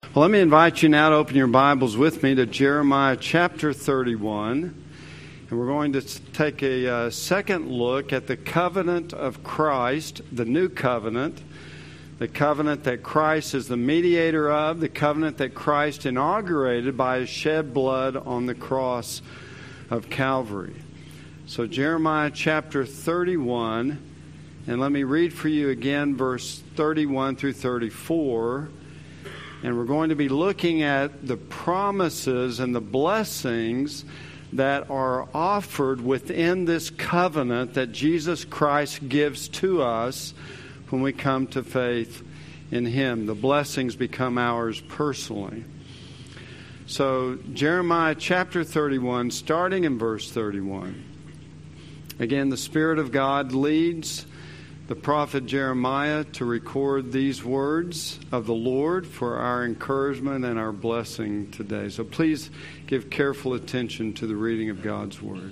Well, let me invite you now to open your Bibles with me to Jeremiah chapter 31. And we're going to take a second look at the covenant of Christ, the new covenant, the covenant that Christ is the mediator of, the covenant that Christ inaugurated by His shed blood on the cross of Calvary. So Jeremiah chapter 31, and let me read for you again verse 31 through 34. And we're going to be looking at the promises and the blessings that are offered within this covenant that Jesus Christ gives to us when we come to faith in Him. The blessings become ours personally. So, Jeremiah chapter 31, starting in verse 31. Again, the Spirit of God leads the prophet Jeremiah to record these words of the Lord for our encouragement and our blessing today. So please give careful attention to the reading of God's Word.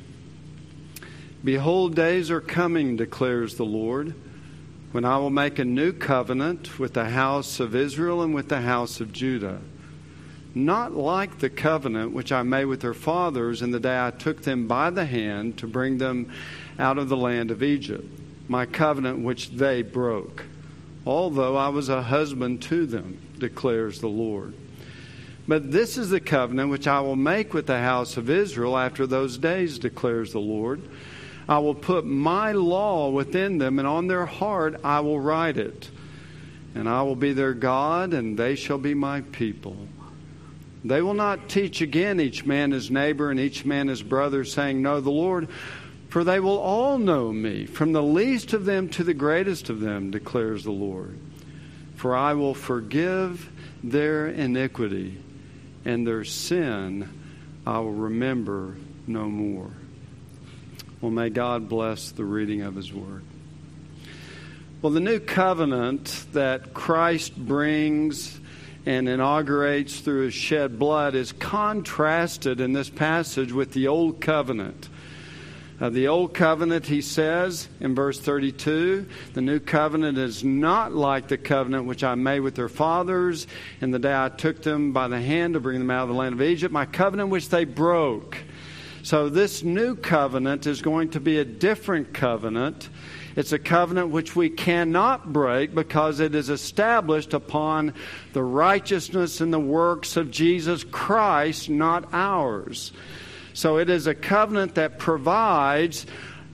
Behold, days are coming, declares the Lord, when I will make a new covenant with the house of Israel and with the house of Judah. Not like the covenant which I made with their fathers in the day I took them by the hand to bring them out of the land of Egypt, my covenant which they broke, although I was a husband to them, declares the Lord. But this is the covenant which I will make with the house of Israel after those days, declares the Lord. I will put my law within them, and on their heart I will write it. And I will be their God, and they shall be my people. They will not teach again each man his neighbor and each man his brother, saying, Know the Lord. For they will all know me, from the least of them to the greatest of them, declares the Lord. For I will forgive their iniquity, and their sin I will remember no more. Well, may God bless the reading of His Word. Well, the new covenant that Christ brings and inaugurates through His shed blood is contrasted in this passage with the old covenant. The old covenant, he says in verse 32, the new covenant is not like the covenant which I made with their fathers in the day I took them by the hand to bring them out of the land of Egypt, my covenant which they broke. So this new covenant is going to be a different covenant. It's a covenant which we cannot break because it is established upon the righteousness and the works of Jesus Christ, not ours. So it is a covenant that provides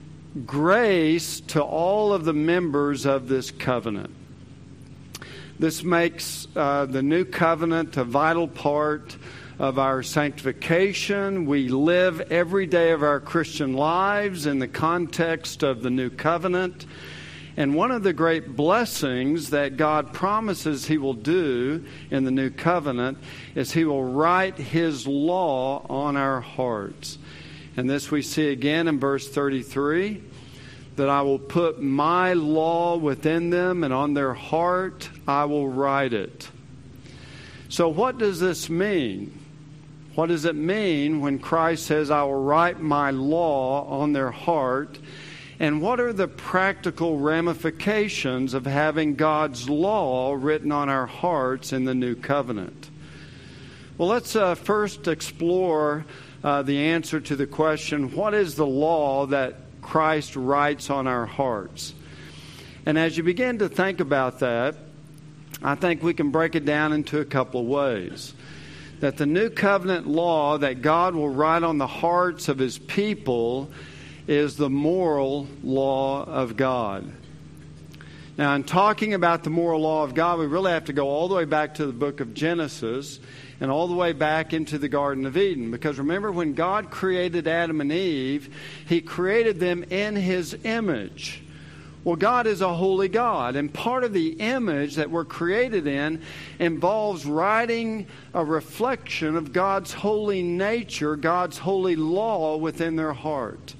grace to all of the members of this covenant. This makes the new covenant a vital part of our sanctification. We live every day of our Christian lives in the context of the new covenant. And one of the great blessings that God promises He will do in the new covenant is He will write His law on our hearts. And this we see again in verse 33, that I will put my law within them, and on their heart I will write it. So what does this mean? What does it mean when Christ says, I will write my law on their heart? And what are the practical ramifications of having God's law written on our hearts in the new covenant? Well, let's first explore the answer to the question, what is the law that Christ writes on our hearts? And as you begin to think about that, I think we can break it down into a couple of ways. That the new covenant law that God will write on the hearts of His people is the moral law of God. Now, in talking about the moral law of God, we really have to go all the way back to the book of Genesis and all the way back into the Garden of Eden. Because remember, when God created Adam and Eve, He created them in His image. Well, God is a holy God, and part of the image that we're created in involves writing a reflection of God's holy nature, God's holy law within their heart.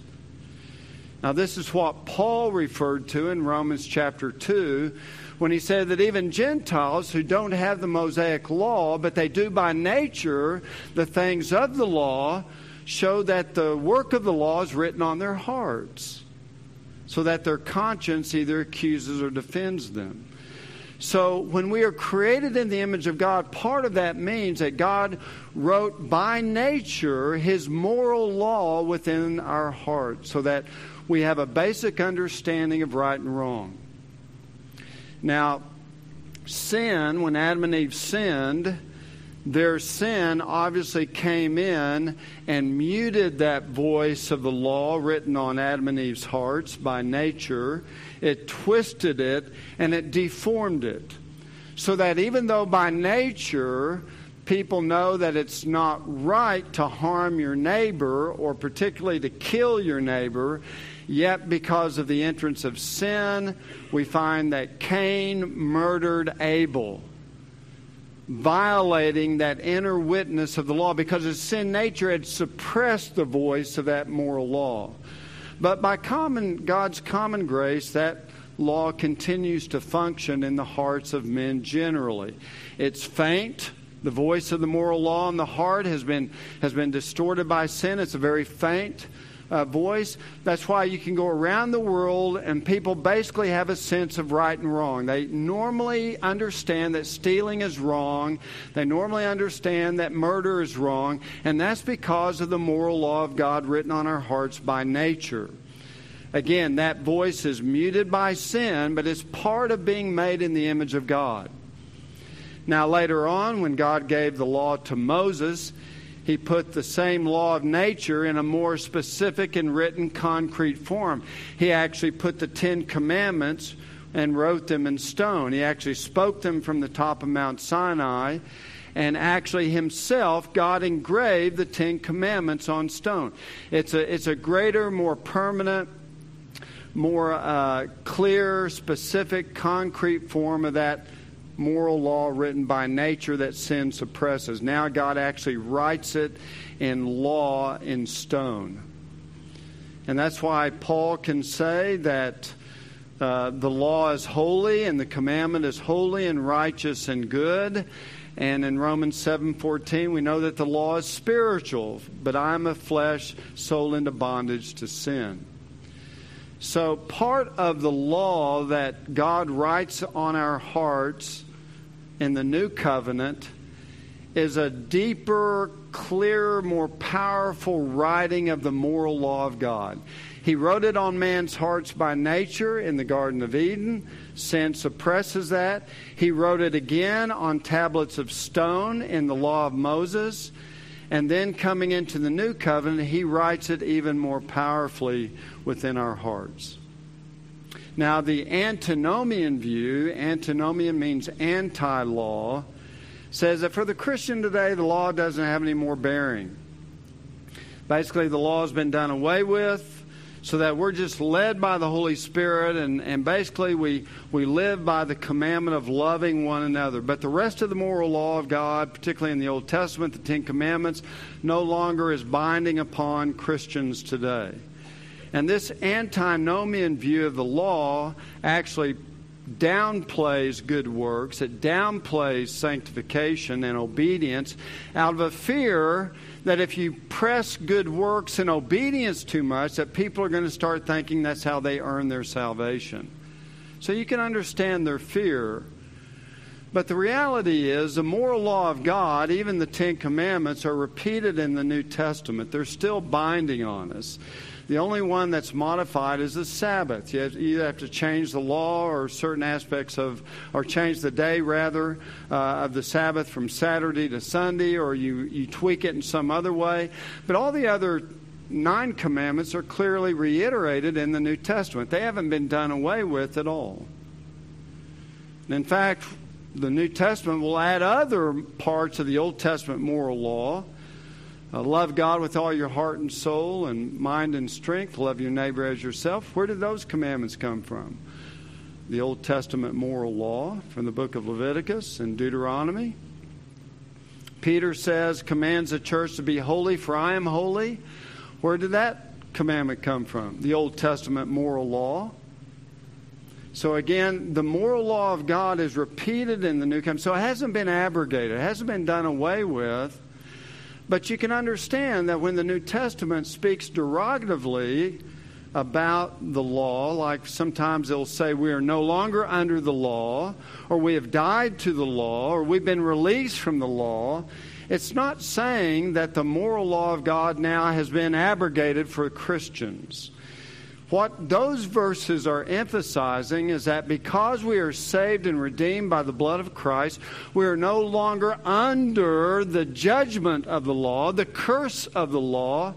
Now, this is what Paul referred to in Romans chapter 2 when he said that even Gentiles who don't have the Mosaic law, but they do by nature the things of the law, show that the work of the law is written on their hearts, so that their conscience either accuses or defends them. So when we are created in the image of God, part of that means that God wrote by nature His moral law within our heart so that we have a basic understanding of right and wrong. Now, sin, when Adam and Eve sinned, their sin obviously came in and muted that voice of the law written on Adam and Eve's hearts by nature. It twisted it and it deformed it. So that even though by nature people know that it's not right to harm your neighbor or particularly to kill your neighbor, yet because of the entrance of sin, we find that Cain murdered Abel, violating that inner witness of the law because his sin nature had suppressed the voice of that moral law. But by God's common grace, that law continues to function in the hearts of men generally. It's faint. The voice of the moral law in the heart has been distorted by sin. It's a very faint voice. That's why you can go around the world and people basically have a sense of right and wrong. They normally understand that stealing is wrong. They normally understand that murder is wrong. And that's because of the moral law of God written on our hearts by nature. Again, that voice is muted by sin, but it's part of being made in the image of God. Now later on, when God gave the law to Moses, He put the same law of nature in a more specific and written concrete form. He actually put the 10 Commandments and wrote them in stone. He actually spoke them from the top of Mount Sinai. And actually Himself, God engraved the 10 Commandments on stone. It's a greater, more permanent, more clear, specific, concrete form of that moral law written by nature that sin suppresses. Now God actually writes it in law in stone. And that's why Paul can say that the law is holy and the commandment is holy and righteous and good. And in Romans 7:14 we know that the law is spiritual, but I am of flesh, sold into bondage to sin. So part of the law that God writes on our hearts in the new covenant is a deeper, clearer, more powerful writing of the moral law of God. He wrote it on man's hearts by nature in the Garden of Eden. Sin suppresses that. He wrote it again on tablets of stone in the law of Moses. And then coming into the new covenant, He writes it even more powerfully within our hearts. Now, the antinomian view, antinomian means anti-law, says that for the Christian today, the law doesn't have any more bearing. Basically, the law has been done away with, so that we're just led by the Holy Spirit, and basically we live by the commandment of loving one another. But the rest of the moral law of God, particularly in the Old Testament, the 10 Commandments, no longer is binding upon Christians today. And this antinomian view of the law actually downplays good works. It downplays sanctification and obedience out of a fear that if you press good works and obedience too much, that people are going to start thinking that's how they earn their salvation. So you can understand their fear. But the reality is the moral law of God, even the 10 Commandments, are repeated in the New Testament. They're still binding on us. The only one that's modified is the Sabbath. You either have to change the law or certain aspects of, or change the day rather, of the Sabbath from Saturday to Sunday, or you tweak it in some other way. But all the other 9 commandments are clearly reiterated in the New Testament. They haven't been done away with at all. And in fact, the New Testament will add other parts of the Old Testament moral law. Love God with all your heart and soul and mind and strength. Love your neighbor as yourself. Where did those commandments come from? The Old Testament moral law from the book of Leviticus and Deuteronomy. Peter commands the church to be holy, for I am holy. Where did that commandment come from? The Old Testament moral law. So again, the moral law of God is repeated in the New Covenant. So it hasn't been abrogated. It hasn't been done away with. But you can understand that when the New Testament speaks derogatively about the law, like sometimes they'll say we are no longer under the law, or we have died to the law, or we've been released from the law, it's not saying that the moral law of God now has been abrogated for Christians. What those verses are emphasizing is that because we are saved and redeemed by the blood of Christ, we are no longer under the judgment of the law, the curse of the law,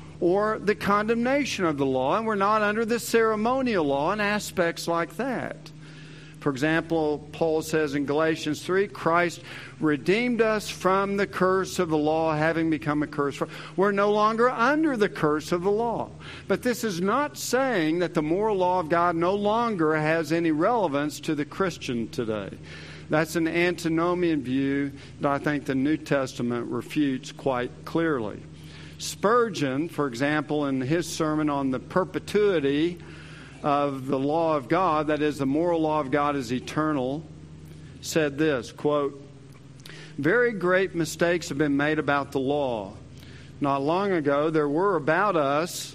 or the condemnation of the law, and we're not under the ceremonial law and aspects like that. For example, Paul says in Galatians 3, Christ redeemed us from the curse of the law, having become a curse. We're no longer under the curse of the law. But this is not saying that the moral law of God no longer has any relevance to the Christian today. That's an antinomian view that I think the New Testament refutes quite clearly. Spurgeon, for example, in his sermon on the perpetuity of the law of God, that is, the moral law of God is eternal, said this, quote, "Very great mistakes have been made about the law. Not long ago, there were about us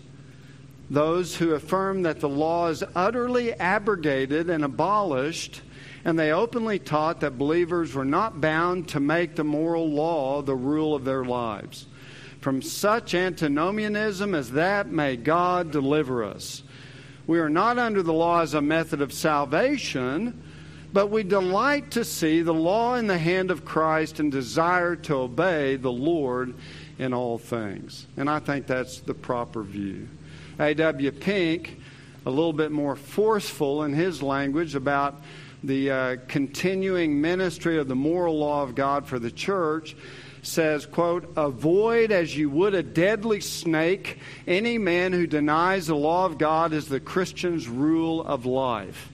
those who affirmed that the law is utterly abrogated and abolished, and they openly taught that believers were not bound to make the moral law the rule of their lives. From such antinomianism as that, may God deliver us. We are not under the law as a method of salvation, but we delight to see the law in the hand of Christ and desire to obey the Lord in all things." And I think that's the proper view. A.W. Pink, a little bit more forceful in his language about the continuing ministry of the moral law of God for the church, says, quote, "Avoid as you would a deadly snake any man who denies the law of God as the Christian's rule of life."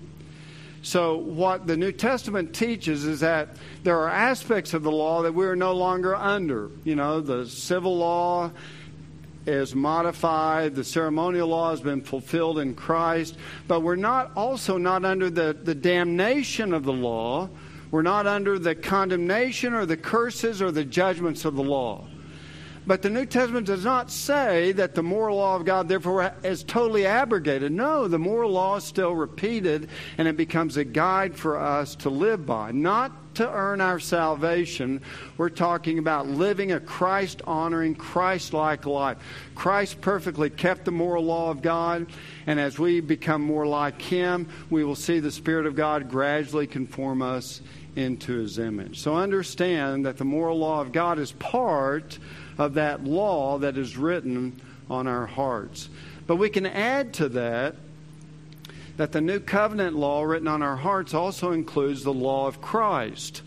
So what the New Testament teaches is that there are aspects of the law that we are no longer under. You know, the civil law is modified, the ceremonial law has been fulfilled in Christ, but we're also not under the damnation of the law. We're not under the condemnation or the curses or the judgments of the law. But the New Testament does not say that the moral law of God, therefore, is totally abrogated. No, the moral law is still repeated, and it becomes a guide for us to live by. Not to earn our salvation. We're talking about living a Christ-honoring, Christ-like life. Christ perfectly kept the moral law of God, and as we become more like Him, we will see the Spirit of God gradually conform us into His image. So understand that the moral law of God is part of that law that is written on our hearts. But we can add to that the new covenant law written on our hearts also includes the law of Christ.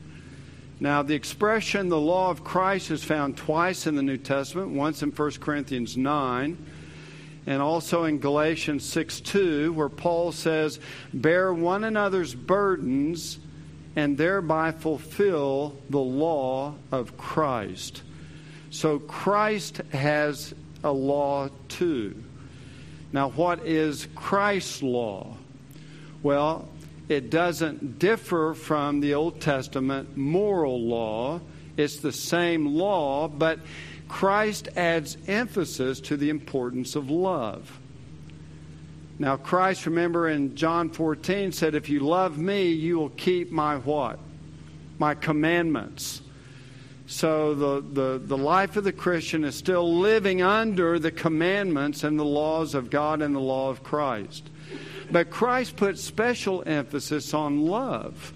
Now, the expression the law of Christ is found twice in the New Testament, once in 1 Corinthians 9, and also in Galatians 6:2, where Paul says, "Bear one another's burdens and thereby fulfill the law of Christ." So Christ has a law too. Now, what is Christ's law? Well, it doesn't differ from the Old Testament moral law. It's the same law, but Christ adds emphasis to the importance of love. Now, Christ, remember in John 14, said, "If you love me, you will keep my" what? "My commandments." So the life of the Christian is still living under the commandments and the laws of God and the law of Christ. But Christ put special emphasis on love.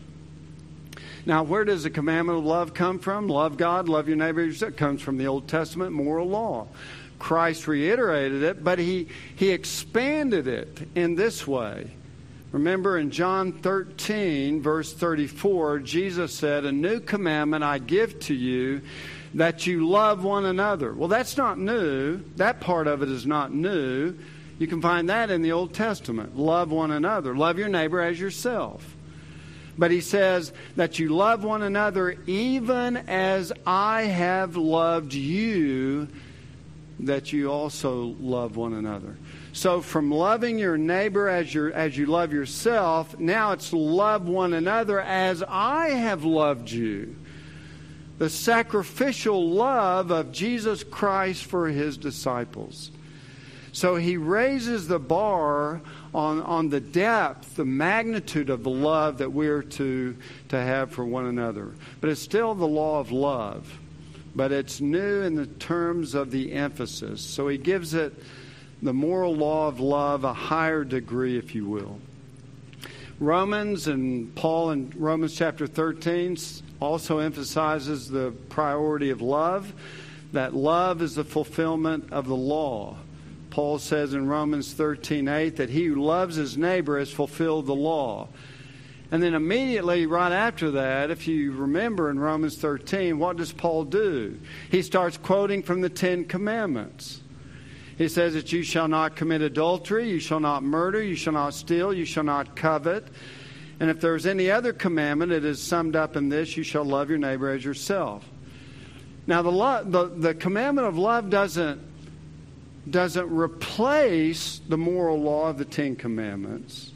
Now, where does the commandment of love come from? Love God, love your neighbor. It comes from the Old Testament moral law. Christ reiterated it, but he expanded it in this way. Remember in John 13, verse 34, Jesus said, "A new commandment I give to you, that you love one another." Well, that's not new. That part of it is not new. You can find that in the Old Testament. Love one another. Love your neighbor as yourself. But he says that you love one another even as I have loved you, that you also love one another. So from loving your neighbor as you love yourself, now it's love one another as I have loved you. The sacrificial love of Jesus Christ for His disciples. So he raises the bar on the depth, the magnitude of the love that we're to have for one another. But it's still the law of love. But it's new in the terms of the emphasis. So he gives it, the moral law of love, a higher degree, if you will. Romans, and Paul in Romans chapter 13 also emphasizes the priority of love, that love is the fulfillment of the law. Paul says in Romans 13:8 that he who loves his neighbor has fulfilled the law. And then immediately right after that, if you remember in Romans 13, what does Paul do? He starts quoting from the Ten Commandments. He says that you shall not commit adultery, you shall not murder, you shall not steal, you shall not covet. And if there's any other commandment, it is summed up in this: you shall love your neighbor as yourself. Now, the commandment of love doesn't replace the moral law of the Ten Commandments.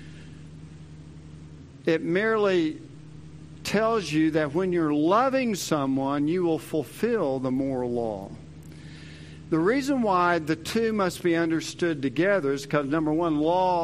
It merely tells you that when you're loving someone, you will fulfill the moral law. The reason why the two must be understood together is because, number one,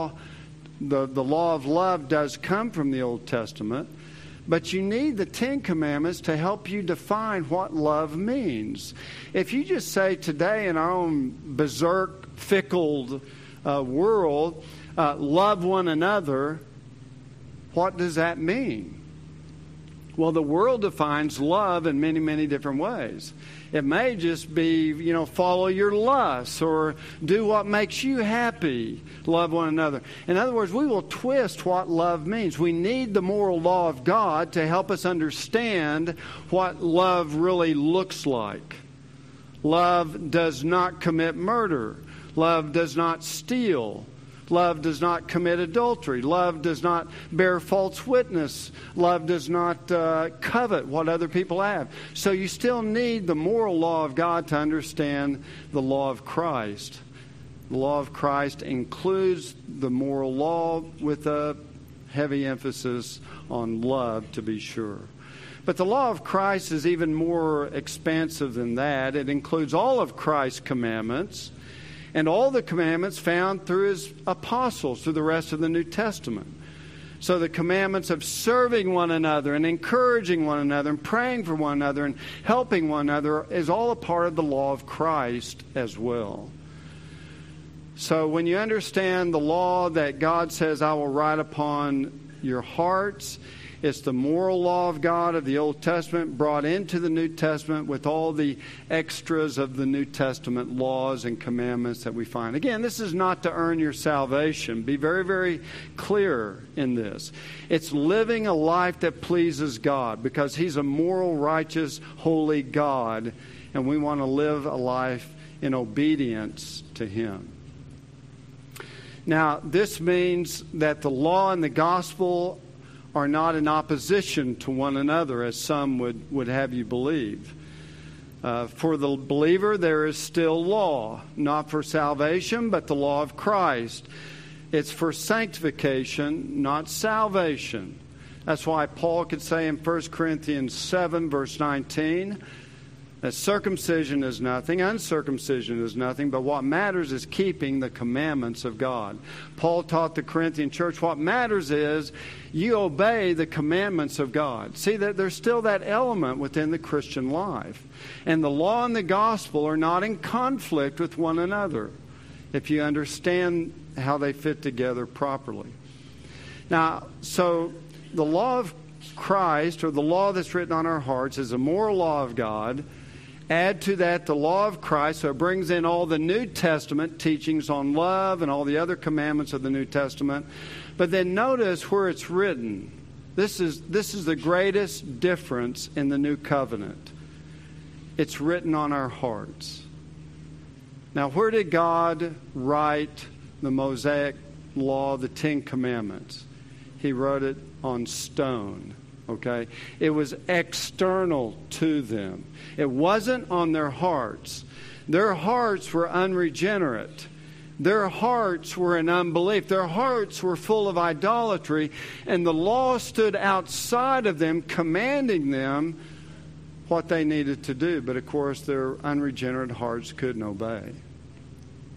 the law of love does come from the Old Testament, but you need the Ten Commandments to help you define what love means. If you just say today in our own berserk, fickle world, love one another, what does that mean? Well, the world defines love in many, many different ways. It may just be, follow your lusts or do what makes you happy. Love one another. In other words, we will twist what love means. We need the moral law of God to help us understand what love really looks like. Love does not commit murder. Love does not steal. Love does not commit adultery. Love does not bear false witness. Love does not covet what other people have. So you still need the moral law of God to understand the law of Christ. The law of Christ includes the moral law with a heavy emphasis on love, to be sure. But the law of Christ is even more expansive than that. It includes all of Christ's commandments, and all the commandments found through his apostles, through the rest of the New Testament. So the commandments of serving one another and encouraging one another and praying for one another and helping one another is all a part of the law of Christ as well. So when you understand the law that God says, I will write upon your hearts, it's the moral law of God of the Old Testament brought into the New Testament with all the extras of the New Testament laws and commandments that we find. Again, this is not to earn your salvation. Be very, very clear in this. It's living a life that pleases God because He's a moral, righteous, holy God, and we want to live a life in obedience to Him. Now, this means that the law and the gospel are not in opposition to one another, as some would have you believe. For the believer, there is still law, not for salvation, but the law of Christ. It's for sanctification, not salvation. That's why Paul could say in 1 Corinthians 7, verse 19, that circumcision is nothing, uncircumcision is nothing, but what matters is keeping the commandments of God. Paul taught the Corinthian church what matters is you obey the commandments of God. See, that there's still that element within the Christian life. And the law and the gospel are not in conflict with one another if you understand how they fit together properly. Now, so the law of Christ, or the law that's written on our hearts, is a moral law of God. Add to that the law of Christ, so it brings in all the New Testament teachings on love and all the other commandments of the New Testament. But then notice where it's written. This is the greatest difference in the New Covenant. It's written on our hearts. Now, where did God write the Mosaic Law, the Ten Commandments? He wrote it on stone. Okay? It was external to them. It wasn't on their hearts. Their hearts were unregenerate. Their hearts were in unbelief. Their hearts were full of idolatry. And the law stood outside of them, commanding them what they needed to do. But of course, their unregenerate hearts couldn't obey.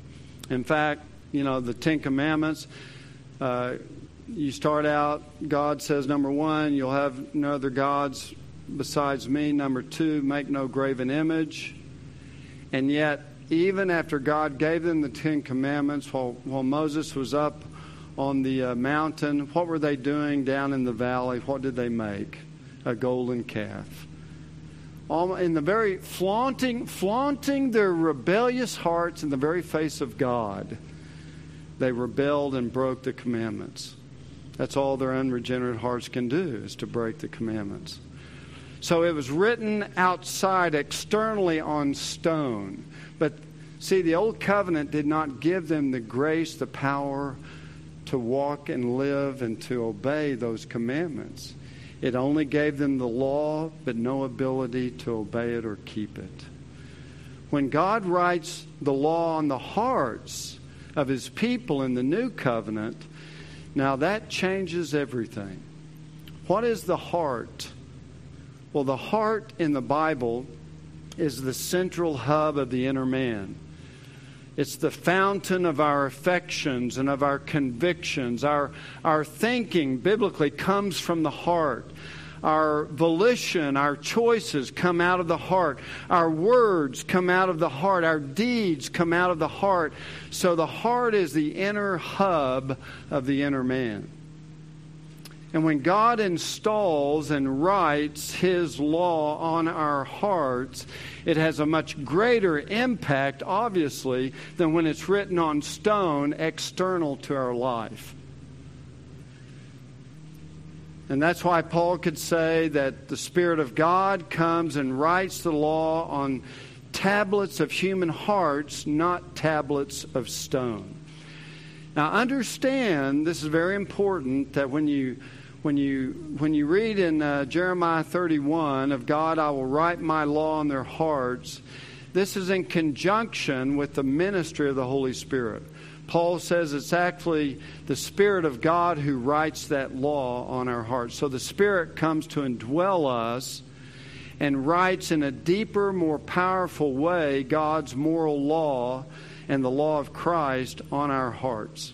In fact, the Ten Commandments, you start out, God says, number 1, you'll have no other gods besides me. Number 2, make no graven image. And yet, even after God gave them the Ten Commandments, while Moses was up on the mountain, what were they doing down in the valley? What did they make? A golden calf. In the very flaunting their rebellious hearts in the very face of God, they rebelled and broke the commandments. That's all their unregenerate hearts can do, is to break the commandments. So it was written outside, externally on stone. But see, the old covenant did not give them the grace, the power to walk and live and to obey those commandments. It only gave them the law, but no ability to obey it or keep it. When God writes the law on the hearts of His people in the new covenant, now that changes everything. What is the heart? Well, the heart in the Bible is the central hub of the inner man. It's the fountain of our affections and of our convictions. Our thinking biblically comes from the heart. Our volition, our choices come out of the heart. Our words come out of the heart. Our deeds come out of the heart. So the heart is the inner hub of the inner man. And when God installs and writes His law on our hearts, it has a much greater impact, obviously, than when it's written on stone external to our life. And that's why Paul could say that the Spirit of God comes and writes the law on tablets of human hearts, not tablets of stone. Now understand, this is very important, that when you read in Jeremiah 31 of God, I will write my law on their hearts, this is in conjunction with the ministry of the Holy Spirit. Paul says it's actually the Spirit of God who writes that law on our hearts. So the Spirit comes to indwell us and writes in a deeper, more powerful way God's moral law and the law of Christ on our hearts.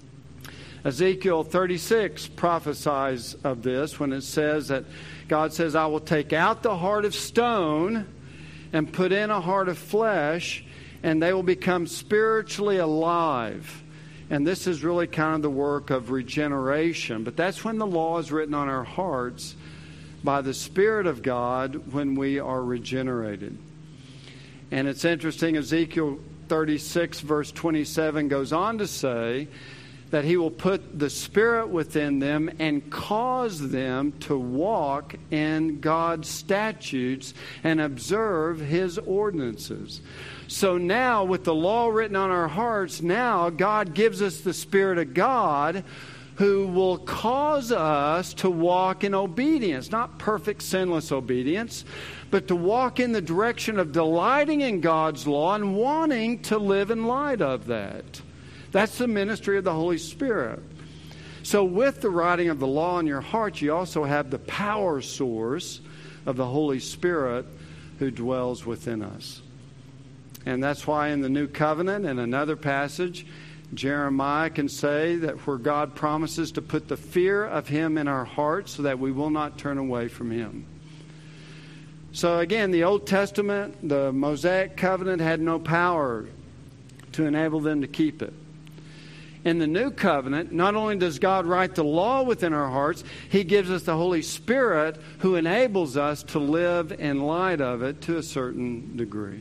Ezekiel 36 prophesies of this when it says that God says, I will take out the heart of stone and put in a heart of flesh, and they will become spiritually alive. And this is really kind of the work of regeneration. But that's when the law is written on our hearts by the Spirit of God when we are regenerated. And it's interesting, Ezekiel 36 verse 27 goes on to say that He will put the Spirit within them and cause them to walk in God's statutes and observe His ordinances. So now, with the law written on our hearts, now God gives us the Spirit of God who will cause us to walk in obedience. Not perfect, sinless obedience, but to walk in the direction of delighting in God's law and wanting to live in light of that. That's the ministry of the Holy Spirit. So with the writing of the law in your heart, you also have the power source of the Holy Spirit who dwells within us. And that's why in the New Covenant, in another passage, Jeremiah can say that where God promises to put the fear of Him in our hearts so that we will not turn away from Him. So again, the Old Testament, the Mosaic covenant had no power to enable them to keep it. In the New Covenant, not only does God write the law within our hearts, He gives us the Holy Spirit who enables us to live in light of it to a certain degree.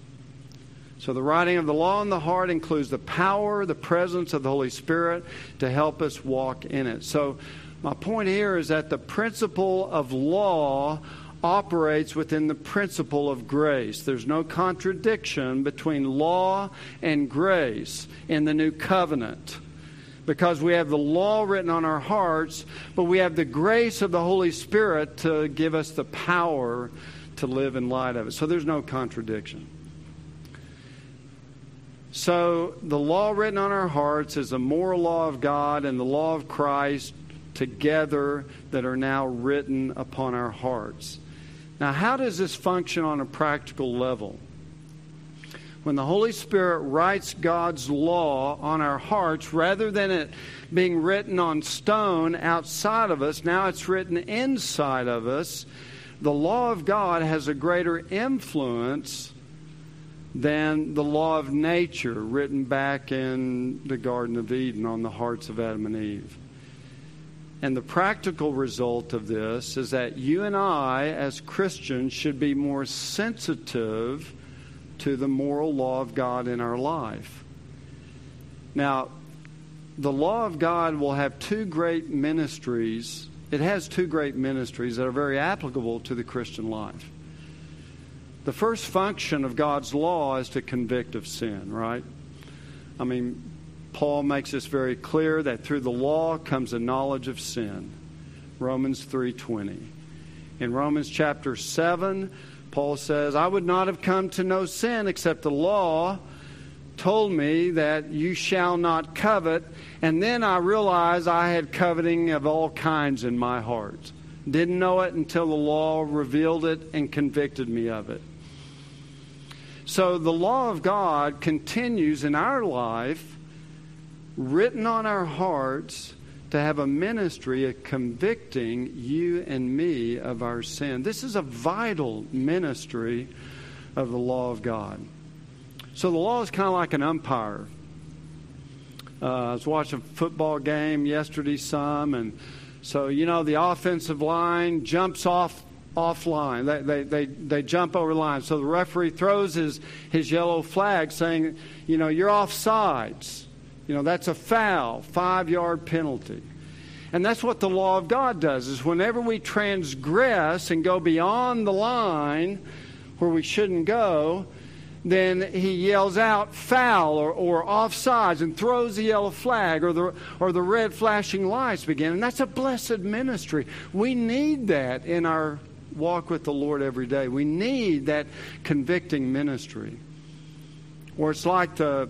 So the writing of the law in the heart includes the power, the presence of the Holy Spirit to help us walk in it. So my point here is that the principle of law operates within the principle of grace. There's no contradiction between law and grace in the New Covenant, because we have the law written on our hearts, but we have the grace of the Holy Spirit to give us the power to live in light of it. So there's no contradiction. So the law written on our hearts is the moral law of God and the law of Christ together that are now written upon our hearts. Now, how does this function on a practical level? When the Holy Spirit writes God's law on our hearts, rather than it being written on stone outside of us, now it's written inside of us. The law of God has a greater influence than the law of nature written back in the Garden of Eden on the hearts of Adam and Eve. And the practical result of this is that you and I, as Christians, should be more sensitive to the moral law of God in our life. Now, the law of God will have two great ministries. It has two great ministries that are very applicable to the Christian life. The first function of God's law is to convict of sin, right? I mean, Paul makes this very clear that through the law comes a knowledge of sin. Romans 3:20. In Romans chapter 7, Paul says, I would not have come to know sin except the law told me that you shall not covet. And then I realized I had coveting of all kinds in my heart. Didn't know it until the law revealed it and convicted me of it. So the law of God continues in our life, written on our hearts, to have a ministry of convicting you and me of our sin. This is a vital ministry of the law of God. So the law is kind of like an umpire. I was watching a football game yesterday and so, the offensive line jumps off line. They jump over the line. So the referee throws his yellow flag saying, you're offsides. That's a foul, 5-yard penalty. And that's what the law of God does, is whenever we transgress and go beyond the line where we shouldn't go, then he yells out foul or offsides and throws the yellow flag or the red flashing lights begin. And that's a blessed ministry. We need that in our walk with the Lord every day. We need that convicting ministry. Or it's like the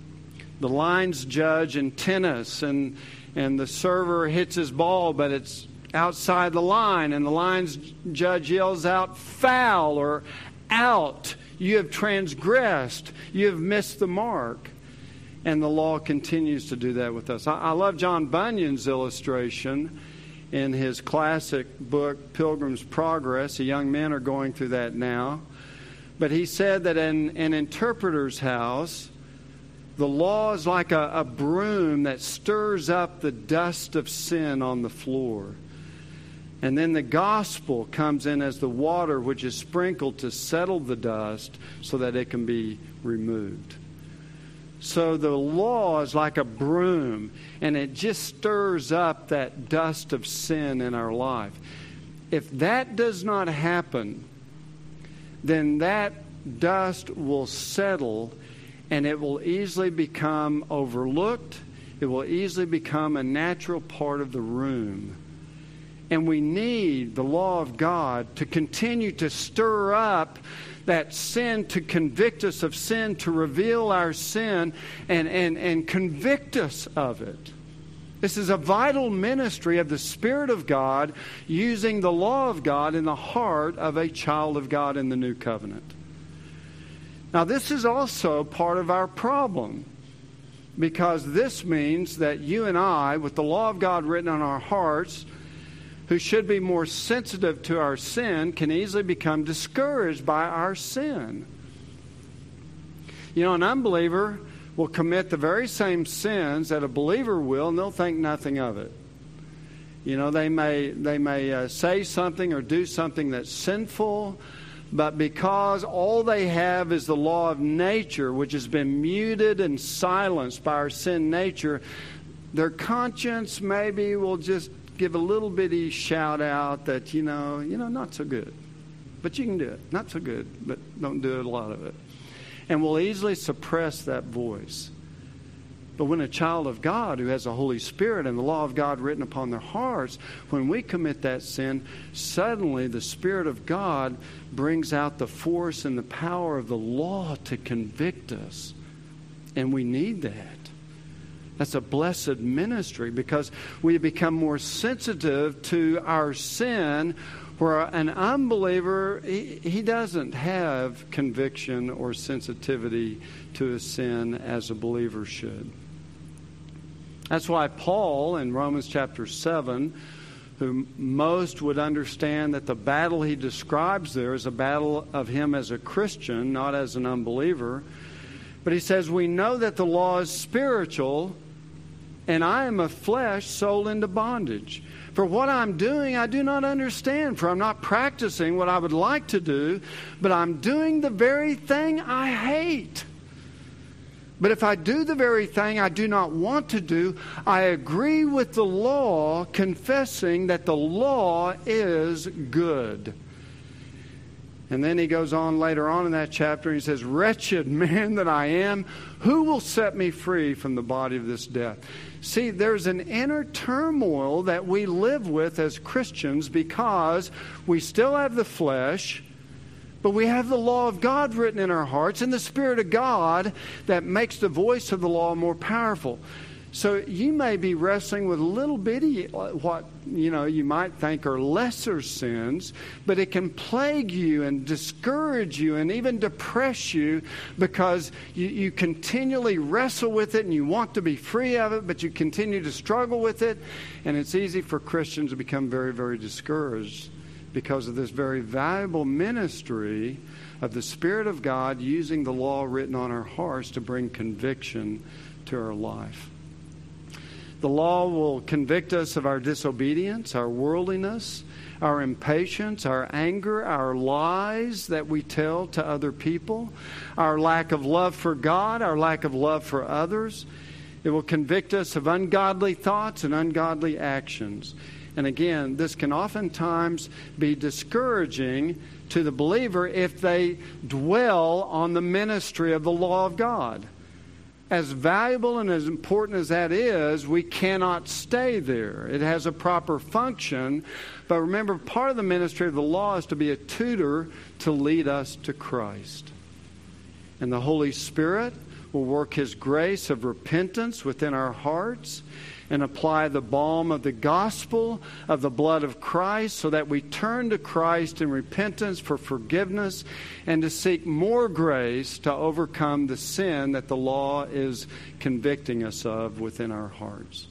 lines judge in tennis and the server hits his ball, but it's outside the line, and the lines judge yells out foul or out. You have transgressed. You have missed the mark. And the law continues to do that with us. I love John Bunyan's illustration in his classic book, Pilgrim's Progress. The young men are going through that now. But he said that in an interpreter's house, the law is like a broom that stirs up the dust of sin on the floor. And then the gospel comes in as the water which is sprinkled to settle the dust so that it can be removed. So the law is like a broom, and it just stirs up that dust of sin in our life. If that does not happen, then that dust will settle, and it will easily become overlooked. It will easily become a natural part of the room. And we need the law of God to continue to stir up that sin, to convict us of sin, to reveal our sin, and convict us of it. This is a vital ministry of the Spirit of God using the law of God in the heart of a child of God in the New Covenant. Now, this is also part of our problem, because this means that you and I, with the law of God written on our hearts, who should be more sensitive to our sin, can easily become discouraged by our sin. An unbeliever will commit the very same sins that a believer will, and they'll think nothing of it. They may say something or do something that's sinful, but because all they have is the law of nature, which has been muted and silenced by our sin nature, their conscience maybe will just give a little bitty shout out that, not so good. But you can do it. Not so good, but don't do it, a lot of it. And we'll easily suppress that voice. But when a child of God who has the Holy Spirit and the law of God written upon their hearts, when we commit that sin, suddenly the Spirit of God brings out the force and the power of the law to convict us. And we need that. That's a blessed ministry, because we become more sensitive to our sin Where an unbeliever, he doesn't have conviction or sensitivity to a sin as a believer should. That's why Paul in Romans chapter 7, who most would understand that the battle he describes there is a battle of him as a Christian, not as an unbeliever. But he says, we know that the law is spiritual, and I am of flesh sold into bondage. For what I'm doing, I do not understand, for I'm not practicing what I would like to do, but I'm doing the very thing I hate. But if I do the very thing I do not want to do, I agree with the law, confessing that the law is good. And then he goes on later on in that chapter, and he says, wretched man that I am, who will set me free from the body of this death? See, there's an inner turmoil that we live with as Christians because we still have the flesh, but we have the law of God written in our hearts and the Spirit of God that makes the voice of the law more powerful. So you may be wrestling with little bitty, what you might think are lesser sins, but it can plague you and discourage you and even depress you because you continually wrestle with it and you want to be free of it, but you continue to struggle with it. And it's easy for Christians to become very, very discouraged because of this very valuable ministry of the Spirit of God using the law written on our hearts to bring conviction to our life. The law will convict us of our disobedience, our worldliness, our impatience, our anger, our lies that we tell to other people, our lack of love for God, our lack of love for others. It will convict us of ungodly thoughts and ungodly actions. And again, this can oftentimes be discouraging to the believer if they dwell on the ministry of the law of God. As valuable and as important as that is, we cannot stay there. It has a proper function. But remember, part of the ministry of the law is to be a tutor to lead us to Christ. And the Holy Spirit will work His grace of repentance within our hearts and apply the balm of the gospel of the blood of Christ so that we turn to Christ in repentance for forgiveness and to seek more grace to overcome the sin that the law is convicting us of within our hearts.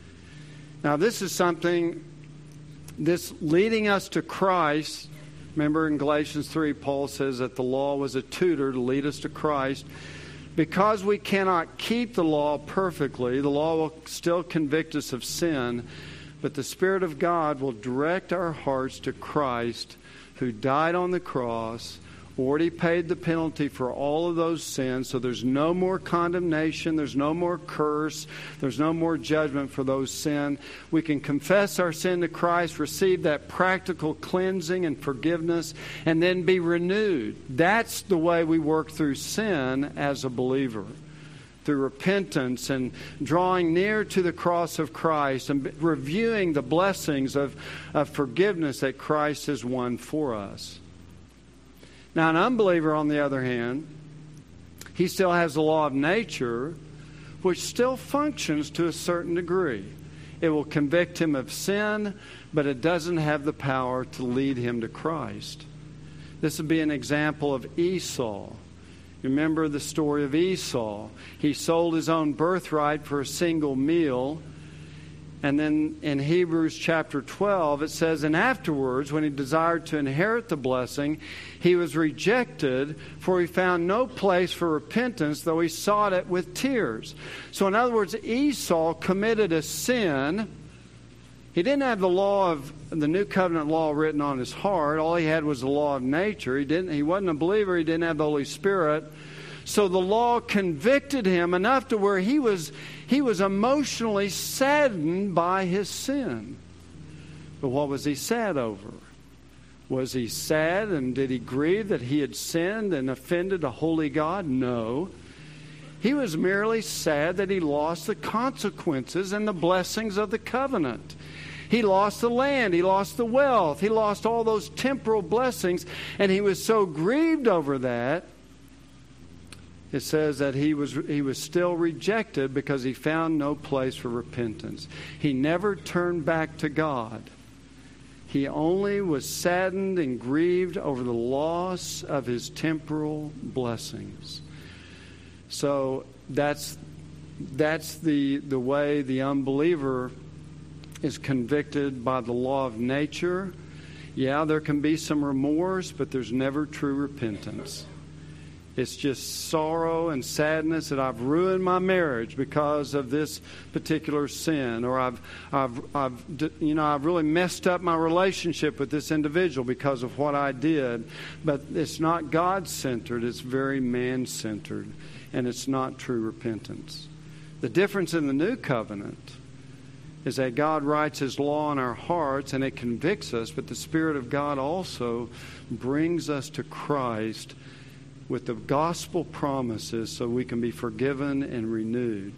Now, this is something, this leading us to Christ. Remember in Galatians 3, Paul says that the law was a tutor to lead us to Christ. Because we cannot keep the law perfectly, the law will still convict us of sin, but the Spirit of God will direct our hearts to Christ, who died on the cross, already paid the penalty for all of those sins, so there's no more condemnation, there's no more curse, there's no more judgment for those sins. We can confess our sin to Christ, receive that practical cleansing and forgiveness, and then be renewed. That's the way we work through sin as a believer. Through repentance and drawing near to the cross of Christ and reviewing the blessings of forgiveness that Christ has won for us. Now, an unbeliever, on the other hand, he still has the law of nature, which still functions to a certain degree. It will convict him of sin, but it doesn't have the power to lead him to Christ. This would be an example of Esau. Remember the story of Esau. He sold his own birthright for a single meal. And then in Hebrews chapter 12, it says, and afterwards, when he desired to inherit the blessing, he was rejected, for he found no place for repentance, though he sought it with tears. So in other words, Esau committed a sin. He didn't have the law of the New Covenant law written on his heart. All he had was the law of nature. He wasn't a believer. He didn't have the Holy Spirit. So the law convicted him enough to where he was emotionally saddened by his sin. But what was he sad over? Was he sad and did he grieve that he had sinned and offended a holy God? No. He was merely sad that he lost the consequences and the blessings of the covenant. He lost the land, he lost the wealth, he lost all those temporal blessings, and he was so grieved over that. It says that he was still rejected because he found no place for repentance. He never turned back to God. He only was saddened and grieved over the loss of his temporal blessings. So that's the way the unbeliever is convicted by the law of nature. Yeah, there can be some remorse, but there's never true repentance. It's just sorrow and sadness that I've ruined my marriage because of this particular sin, or I've really messed up my relationship with this individual because of what I did. But it's not God-centered; it's very man-centered, and it's not true repentance. The difference in the new covenant is that God writes His law in our hearts, and it convicts us. But the Spirit of God also brings us to Christ with the gospel promises so we can be forgiven and renewed.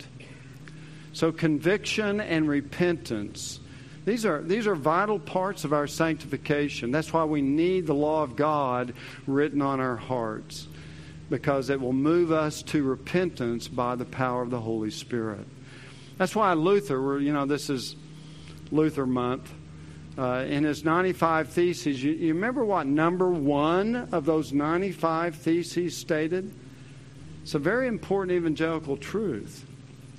So conviction and repentance, these are vital parts of our sanctification. That's why we need the law of God written on our hearts, because it will move us to repentance by the power of the Holy Spirit. That's why Luther, this is Luther month, in his 95 Theses, you remember what number 1 of those 95 Theses stated? It's a very important evangelical truth.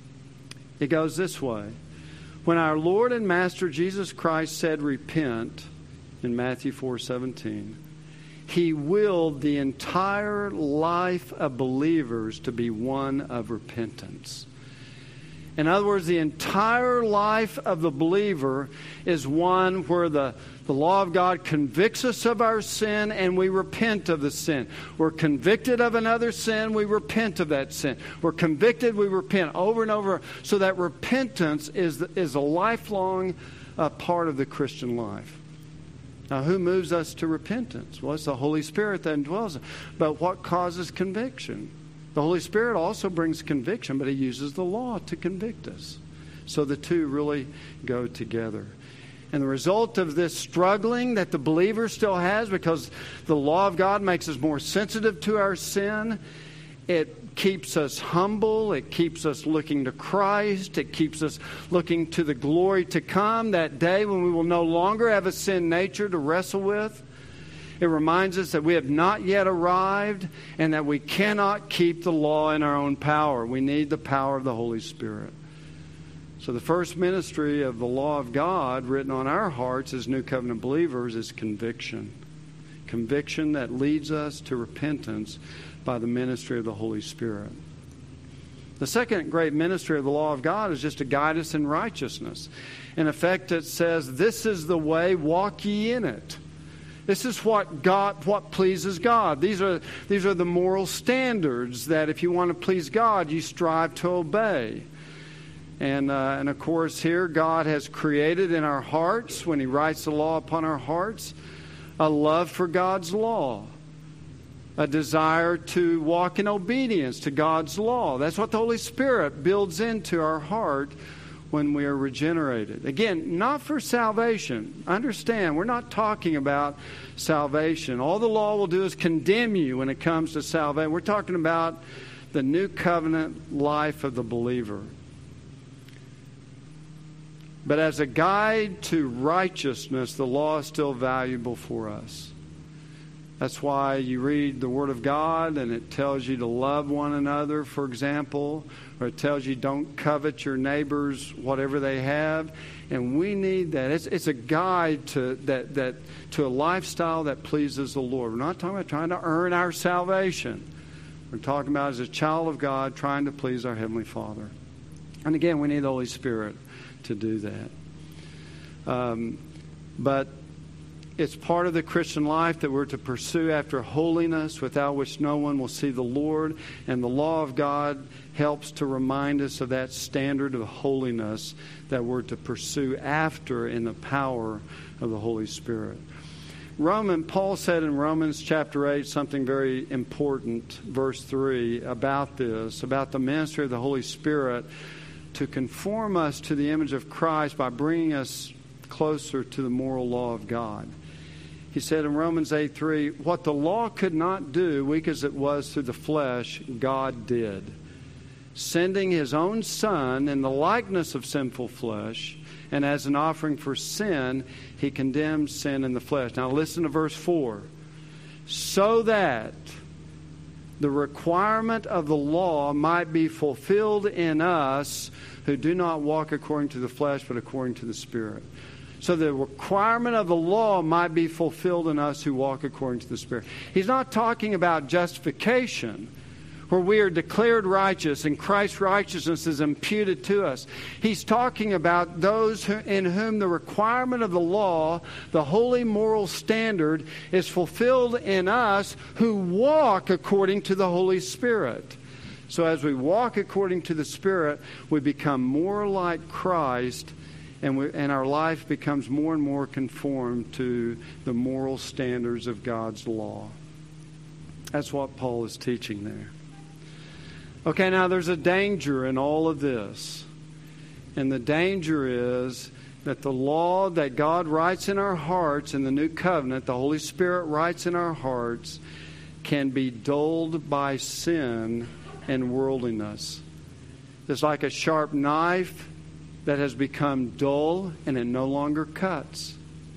It goes this way. When our Lord and Master Jesus Christ said, repent, in Matthew 4:17, He willed the entire life of believers to be one of repentance. In other words, the entire life of the believer is one where the law of God convicts us of our sin and we repent of the sin. We're convicted of another sin, we repent of that sin. We're convicted, we repent over and over. So that repentance is a lifelong part of the Christian life. Now, who moves us to repentance? Well, it's the Holy Spirit that indwells us. But what causes conviction? The Holy Spirit also brings conviction, but He uses the law to convict us. So the two really go together. And the result of this struggling that the believer still has, because the law of God makes us more sensitive to our sin, it keeps us humble, it keeps us looking to Christ, it keeps us looking to the glory to come, that day when we will no longer have a sin nature to wrestle with. It reminds us that we have not yet arrived and that we cannot keep the law in our own power. We need the power of the Holy Spirit. So the first ministry of the law of God written on our hearts as New Covenant believers is conviction. Conviction that leads us to repentance by the ministry of the Holy Spirit. The second great ministry of the law of God is just to guide us in righteousness. In effect, it says, this is the way, walk ye in it. This is what pleases God. These are the moral standards that if you want to please God, you strive to obey. And of course here God has created in our hearts, when He writes the law upon our hearts, a love for God's law. A desire to walk in obedience to God's law. That's what the Holy Spirit builds into our heart when we are regenerated. Again, not for salvation. Understand, we're not talking about salvation. All the law will do is condemn you when it comes to salvation. We're talking about the new covenant life of the believer. But as a guide to righteousness, the law is still valuable for us. That's why you read the Word of God and it tells you to love one another, for example, or it tells you don't covet your neighbors, whatever they have. And we need that. It's a guide to a lifestyle that pleases the Lord. We're not talking about trying to earn our salvation. We're talking about as a child of God trying to please our Heavenly Father. And again, we need the Holy Spirit to do that. But it's part of the Christian life that we're to pursue after holiness, without which no one will see the Lord. And the law of God helps to remind us of that standard of holiness that we're to pursue after in the power of the Holy Spirit. Paul said in Romans chapter 8 something very important, verse 3, about this, about the ministry of the Holy Spirit to conform us to the image of Christ by bringing us closer to the moral law of God. He said in Romans 8:3, what the law could not do, weak as it was through the flesh, God did. sending His own Son in the likeness of sinful flesh, and as an offering for sin, He condemned sin in the flesh. Now listen to verse 4. So that the requirement of the law might be fulfilled in us who do not walk according to the flesh, but according to the Spirit. So the requirement of the law might be fulfilled in us who walk according to the Spirit. He's not talking about justification, where we are declared righteous and Christ's righteousness is imputed to us. He's talking about those in whom the requirement of the law, the holy moral standard, is fulfilled in us who walk according to the Holy Spirit. So as we walk according to the Spirit, we become more like Christ, and our life becomes more and more conformed to the moral standards of God's law. That's what Paul is teaching there. Okay, now there's a danger in all of this. And the danger is that the law that God writes in our hearts in the new covenant, the Holy Spirit writes in our hearts, can be dulled by sin and worldliness. It's like a sharp knife that has become dull and it no longer cuts.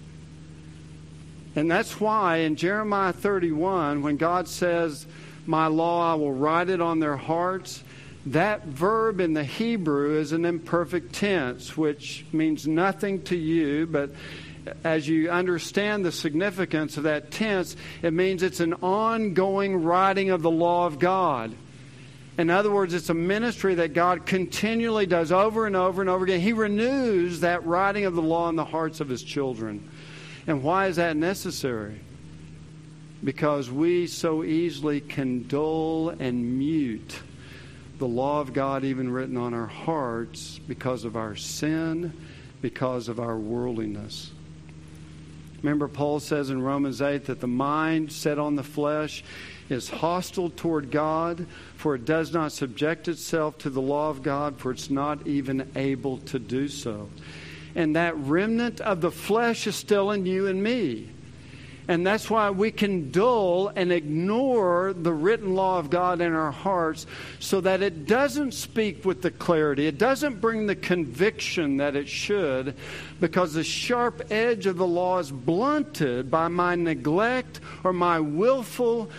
And that's why in Jeremiah 31, when God says, my law, I will write it on their hearts, that verb in the Hebrew is an imperfect tense, which means nothing to you, but as you understand the significance of that tense, it means it's an ongoing writing of the law of God. In other words, it's a ministry that God continually does over and over and over again. He renews that writing of the law in the hearts of His children. And why is that necessary? Because we so easily can dull and mute the law of God even written on our hearts because of our sin, because of our worldliness. Remember, Paul says in Romans 8 that the mind set on the flesh is hostile toward God, for it does not subject itself to the law of God, for it's not even able to do so. And that remnant of the flesh is still in you and me. And that's why we can dull and ignore the written law of God in our hearts so that it doesn't speak with the clarity. It doesn't bring the conviction that it should, because the sharp edge of the law is blunted by my neglect or my willful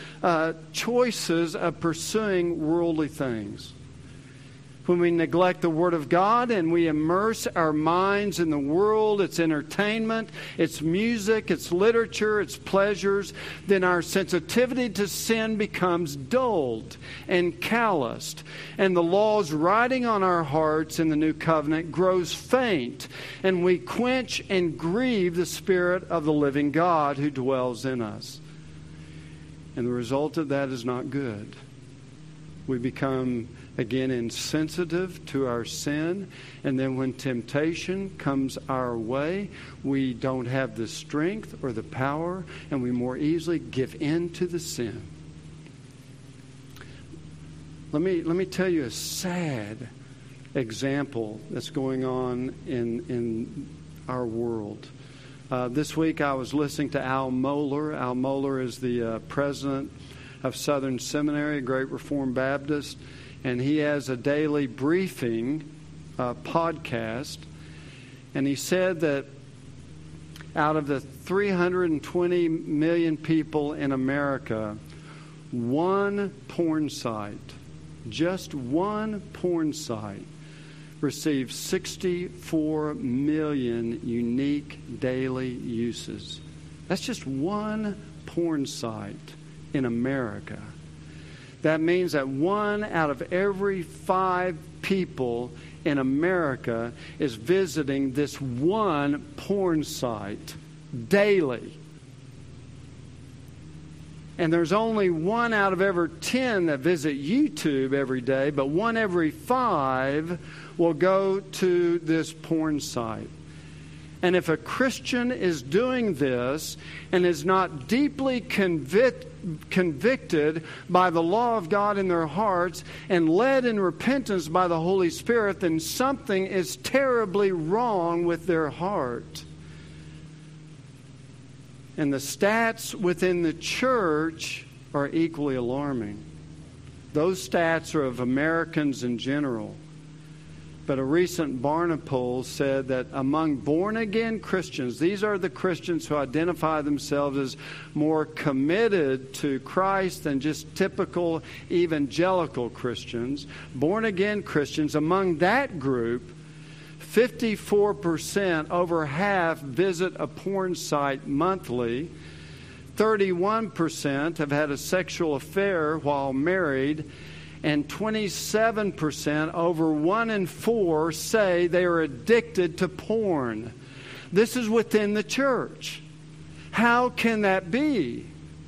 choices of pursuing worldly things. When we neglect the Word of God and we immerse our minds in the world, its entertainment, its music, its literature, its pleasures, then our sensitivity to sin becomes dulled and calloused. And the law's writing on our hearts in the new covenant grows faint, and we quench and grieve the Spirit of the living God who dwells in us. And the result of that is not good. We become again insensitive to our sin, and then when temptation comes our way, we don't have the strength or the power, and we more easily give in to the sin. Let me tell you a sad example that's going on in our world. This week I was listening to Al Mohler. Al Mohler is the president of Southern Seminary, a great Reformed Baptist. And he has a daily briefing podcast. And he said that out of the 320 million people in America, one porn site, just one porn site, receives 64 million unique daily uses. That's just one porn site in America. That means that 1 out of every 5 people in America is visiting this one porn site daily. And there's only 1 out of every 10 that visit YouTube every day, but 1 every 5 will go to this porn site. And if a Christian is doing this and is not deeply convicted by the law of God in their hearts and led in repentance by the Holy Spirit, then something is terribly wrong with their heart. And the stats within the church are equally alarming. Those stats are of Americans in general. But a recent Barna poll said that among born-again Christians, these are the Christians who identify themselves as more committed to Christ than just typical evangelical Christians. Born-again Christians, among that group, 54%, over half, visit a porn site monthly. 31% have had a sexual affair while married. And 27%, over 1 in 4, say they are addicted to porn. This is within the church. How can that be?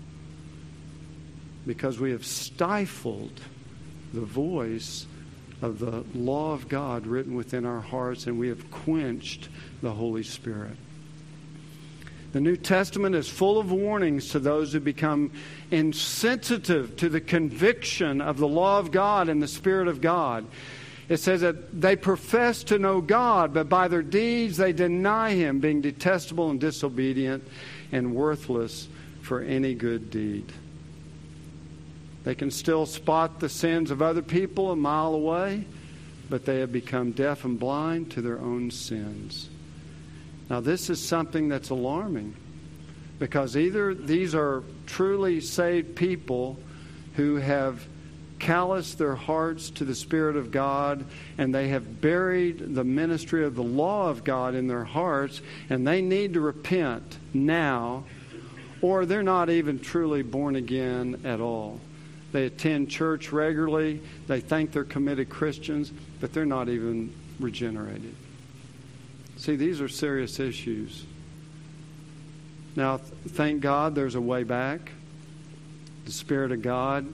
Because we have stifled the voice of the law of God written within our hearts, and we have quenched the Holy Spirit. The New Testament is full of warnings to those who become insensitive to the conviction of the law of God and the Spirit of God. It says that they profess to know God, but by their deeds they deny Him, being detestable and disobedient and worthless for any good deed. They can still spot the sins of other people a mile away, but they have become deaf and blind to their own sins. Now, this is something that's alarming, because either these are truly saved people who have calloused their hearts to the Spirit of God, and they have buried the ministry of the law of God in their hearts, and they need to repent now, or they're not even truly born again at all. They attend church regularly, they think they're committed Christians, but they're not even regenerated. See, these are serious issues. Now, thank God there's a way back. The Spirit of God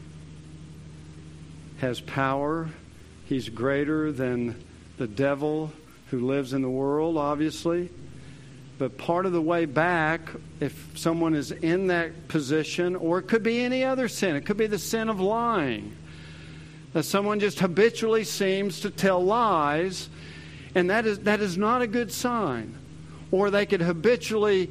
has power. He's greater than the devil who lives in the world, obviously. But part of the way back, if someone is in that position, or it could be any other sin, it could be the sin of lying, that someone just habitually seems to tell lies, and that is not a good sign. Or they could habitually,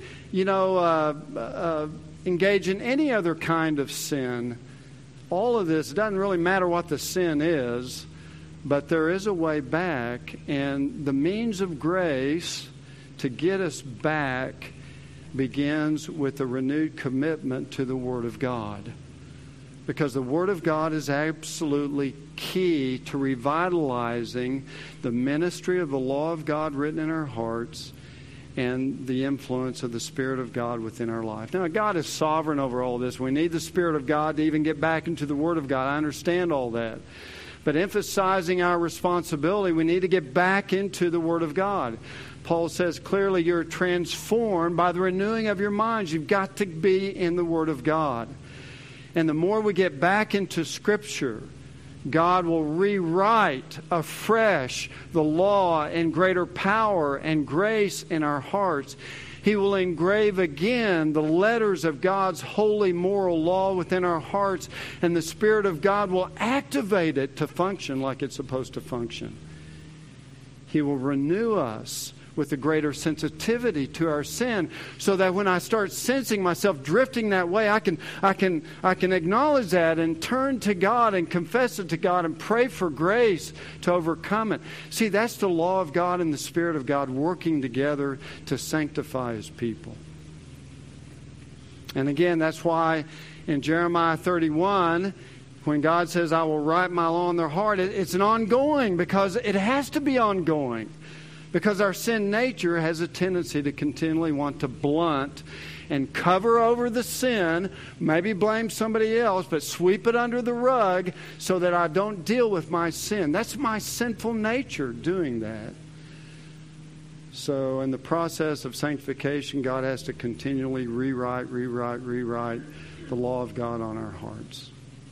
engage in any other kind of sin. All of this, it doesn't really matter what the sin is, but there is a way back, and the means of grace to get us back begins with a renewed commitment to the Word of God. Because the Word of God is absolutely key to revitalizing the ministry of the law of God written in our hearts and the influence of the Spirit of God within our life. Now, God is sovereign over all this. We need the Spirit of God to even get back into the Word of God. I understand all that. But emphasizing our responsibility, we need to get back into the Word of God. Paul says clearly you're transformed by the renewing of your minds. You've got to be in the Word of God. And the more we get back into Scripture, God will rewrite afresh the law in greater power and grace in our hearts. He will engrave again the letters of God's holy moral law within our hearts, and the Spirit of God will activate it to function like it's supposed to function. He will renew us with a greater sensitivity to our sin, so that when I start sensing myself drifting that way, I can acknowledge that and turn to God and confess it to God and pray for grace to overcome it. See, that's the law of God and the Spirit of God working together to sanctify His people. And again, that's why in Jeremiah 31, when God says, I will write my law in their heart, it's an ongoing, because it has to be ongoing. Because our sin nature has a tendency to continually want to blunt and cover over the sin, maybe blame somebody else, but sweep it under the rug so that I don't deal with my sin. That's my sinful nature doing that. So in the process of sanctification, God has to continually rewrite the law of God on our hearts.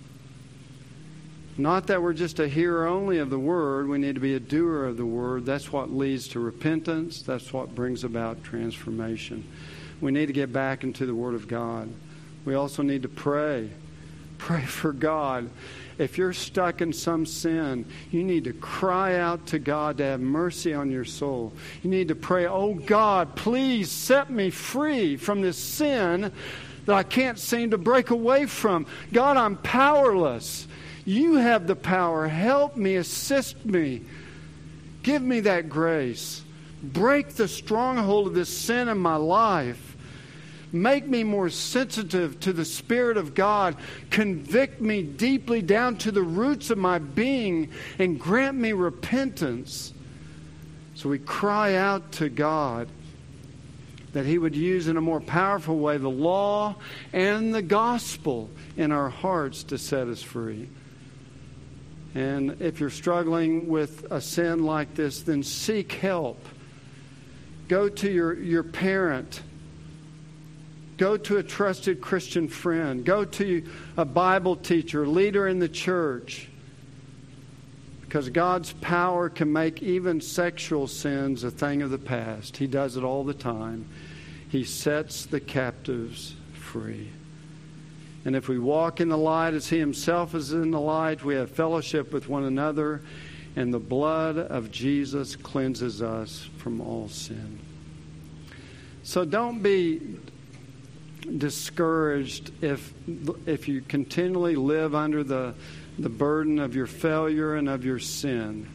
Not that we're just a hearer only of the Word. We need to be a doer of the Word. That's what leads to repentance. That's what brings about transformation. We need to get back into the Word of God. We also need to pray. Pray for God. If you're stuck in some sin, you need to cry out to God to have mercy on your soul. You need to pray, oh God, please set me free from this sin that I can't seem to break away from. God, I'm powerless. You have the power. Help me, assist me. Give me that grace. Break the stronghold of this sin in my life. Make me more sensitive to the Spirit of God. Convict me deeply down to the roots of my being and grant me repentance. So we cry out to God that He would use in a more powerful way the law and the gospel in our hearts to set us free. And if you're struggling with a sin like this, then seek help. Go to your parent. Go to a trusted Christian friend. Go to a Bible teacher, leader in the church. Because God's power can make even sexual sins a thing of the past. He does it all the time. He sets the captives free. And if we walk in the light as He Himself is in the light, we have fellowship with one another, and the blood of Jesus cleanses us from all sin. So don't be discouraged if you continually live under the burden of your failure and of your sin.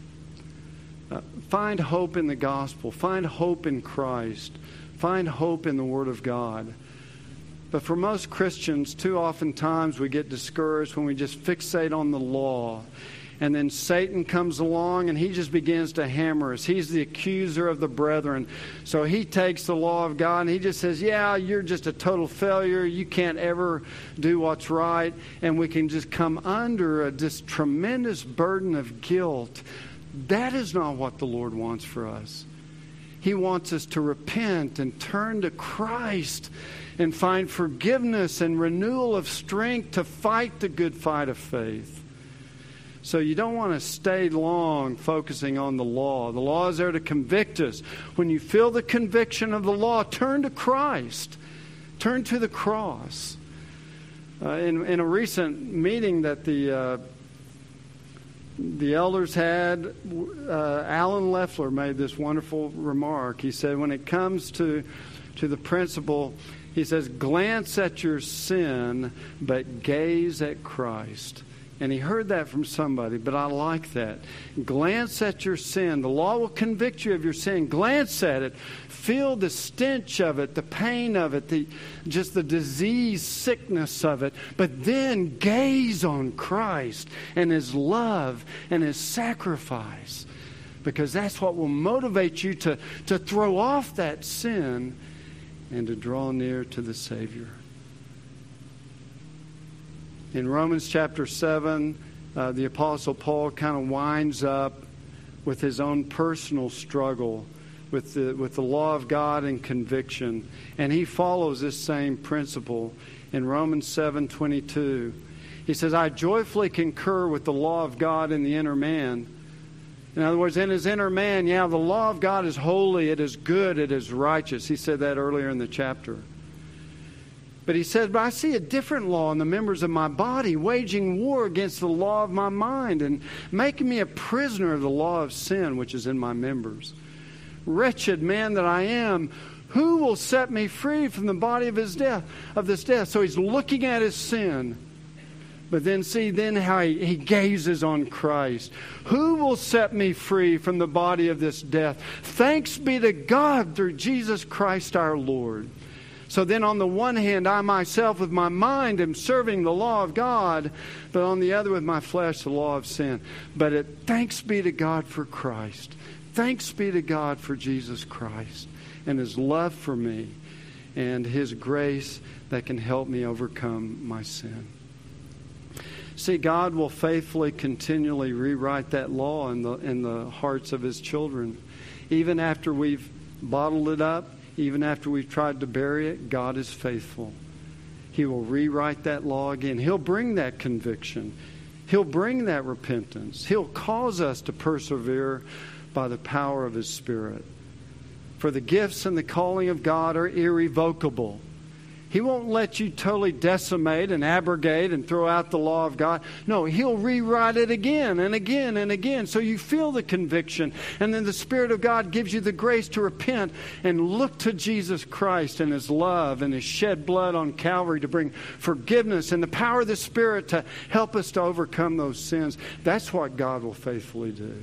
Find hope in the gospel. Find hope in Christ. Find hope in the Word of God. But for most Christians, too often times we get discouraged when we just fixate on the law. And then Satan comes along and he just begins to hammer us. He's the accuser of the brethren. So he takes the law of God and he just says, yeah, you're just a total failure. You can't ever do what's right. And we can just come under this tremendous burden of guilt. That is not what the Lord wants for us. He wants us to repent and turn to Christ and find forgiveness and renewal of strength to fight the good fight of faith. So you don't want to stay long focusing on the law. The law is there to convict us. When you feel the conviction of the law, turn to Christ. Turn to the cross. In a recent meeting that the elders had, Alan Leffler made this wonderful remark. He said, when it comes to the principle, he says, glance at your sin, but gaze at Christ. And he heard that from somebody, but I like that. Glance at your sin. The law will convict you of your sin. Glance at it. Feel the stench of it, the pain of it, just the disease, sickness of it. But then gaze on Christ and His love and His sacrifice. Because that's what will motivate you to throw off that sin and to draw near to the Savior. In Romans chapter 7, the Apostle Paul kind of winds up with his own personal struggle with the law of God and conviction. And he follows this same principle in Romans 7:22. He says, I joyfully concur with the law of God in the inner man. In other words, in his inner man, the law of God is holy, it is good, it is righteous. He said that earlier in the chapter. But he said, but I see a different law in the members of my body, waging war against the law of my mind and making me a prisoner of the law of sin, which is in my members. Wretched man that I am, who will set me free from the body of this death? So he's looking at his sin. But then see how he gazes on Christ. Who will set me free from the body of this death? Thanks be to God through Jesus Christ our Lord. So then on the one hand, I myself with my mind am serving the law of God, but on the other with my flesh, the law of sin. But thanks be to God for Christ. Thanks be to God for Jesus Christ and His love for me and His grace that can help me overcome my sin. See, God will faithfully, continually rewrite that law in the hearts of His children. Even after we've bottled it up, even after we've tried to bury it, God is faithful. He will rewrite that law again. He'll bring that conviction. He'll bring that repentance. He'll cause us to persevere by the power of His Spirit. For the gifts and the calling of God are irrevocable. He won't let you totally decimate and abrogate and throw out the law of God. No, He'll rewrite it again and again and again. So you feel the conviction. And then the Spirit of God gives you the grace to repent and look to Jesus Christ and His love and His shed blood on Calvary to bring forgiveness and the power of the Spirit to help us to overcome those sins. That's what God will faithfully do.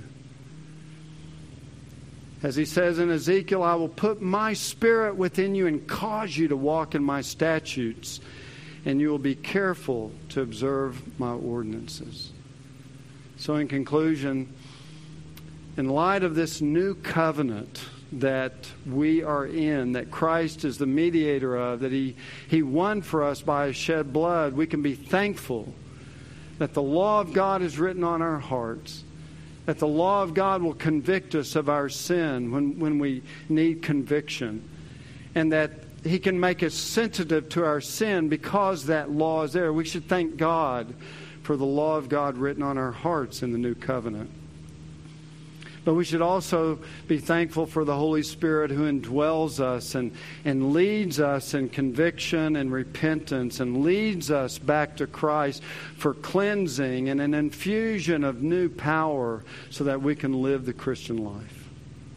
As He says in Ezekiel, I will put my Spirit within you and cause you to walk in my statutes, and you will be careful to observe my ordinances. So in conclusion, in light of this new covenant that we are in, that Christ is the mediator of, that He won for us by His shed blood, we can be thankful that the law of God is written on our hearts, that the law of God will convict us of our sin when we need conviction, and that He can make us sensitive to our sin because that law is there. We should thank God for the law of God written on our hearts in the new covenant. But we should also be thankful for the Holy Spirit who indwells us and leads us in conviction and repentance and leads us back to Christ for cleansing and an infusion of new power so that we can live the Christian life.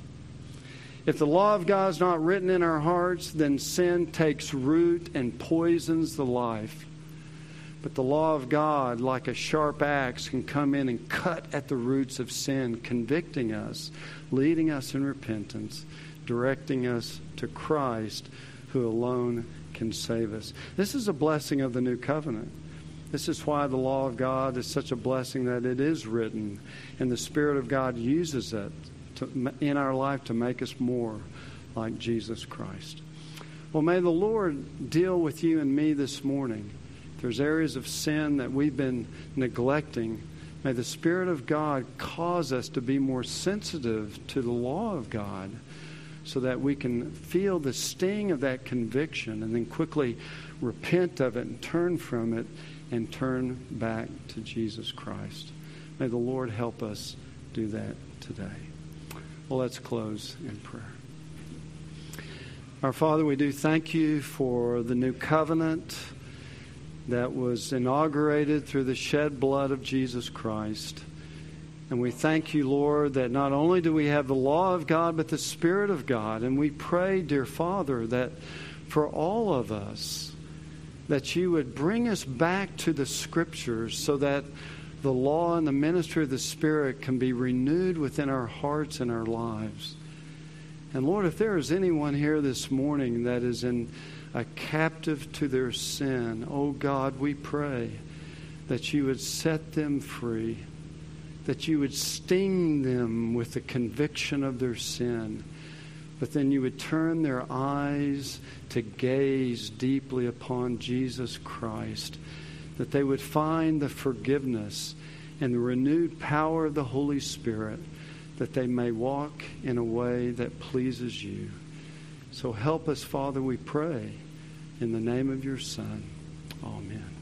If the law of God is not written in our hearts, then sin takes root and poisons the life. But the law of God, like a sharp axe, can come in and cut at the roots of sin, convicting us, leading us in repentance, directing us to Christ, who alone can save us. This is a blessing of the new covenant. This is why the law of God is such a blessing that it is written, and the Spirit of God uses it in our life to make us more like Jesus Christ. Well, may the Lord deal with you and me this morning. If there's areas of sin that we've been neglecting, may the Spirit of God cause us to be more sensitive to the law of God so that we can feel the sting of that conviction and then quickly repent of it and turn from it and turn back to Jesus Christ. May the Lord help us do that today. Well, let's close in prayer. Our Father, we do thank you for the new covenant that was inaugurated through the shed blood of Jesus Christ. And we thank you, Lord, that not only do we have the law of God, but the Spirit of God. And we pray, dear Father, that for all of us, that you would bring us back to the Scriptures so that the law and the ministry of the Spirit can be renewed within our hearts and our lives. And Lord, if there is anyone here this morning that is in a captive to their sin, oh God, we pray that you would set them free, that you would sting them with the conviction of their sin, but then you would turn their eyes to gaze deeply upon Jesus Christ, that they would find the forgiveness and the renewed power of the Holy Spirit, that they may walk in a way that pleases you. So help us, Father, we pray, in the name of your Son. Amen.